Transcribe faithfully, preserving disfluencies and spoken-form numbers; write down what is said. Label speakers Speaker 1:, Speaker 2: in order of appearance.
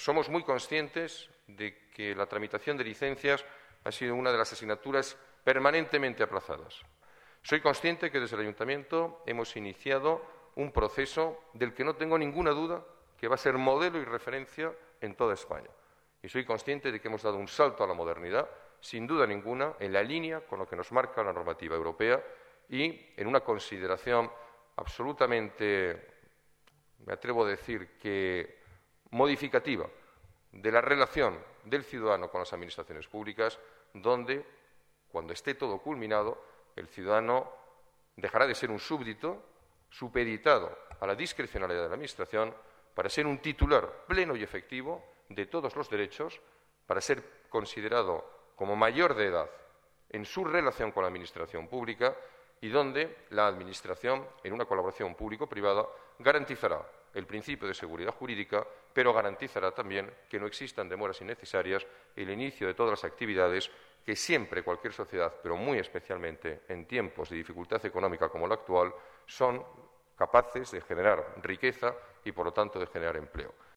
Speaker 1: somos muy conscientes de que la tramitación de licencias ha sido una de las asignaturas permanentemente aplazadas. Soy consciente que desde el Ayuntamiento hemos iniciado un proceso del que no tengo ninguna duda que va a ser modelo y referencia en toda España. Y soy consciente de que hemos dado un salto a la modernidad, sin duda ninguna, en la línea con lo que nos marca la normativa europea y en una consideración absolutamente, me atrevo a decir, que modificativa de la relación del ciudadano con las administraciones públicas, donde, cuando esté todo culminado, el ciudadano dejará de ser un súbdito supeditado a la discrecionalidad de la Administración para ser un titular pleno y efectivo de todos los derechos, para ser considerado como mayor de edad en su relación con la Administración pública y donde la Administración, en una colaboración público-privada, garantizará el principio de seguridad jurídica, pero garantizará también que no existan demoras innecesarias y el inicio de todas las actividades que siempre cualquier sociedad, pero muy especialmente en tiempos de dificultad económica como la actual, son capaces de generar riqueza y, por lo tanto, de generar empleo.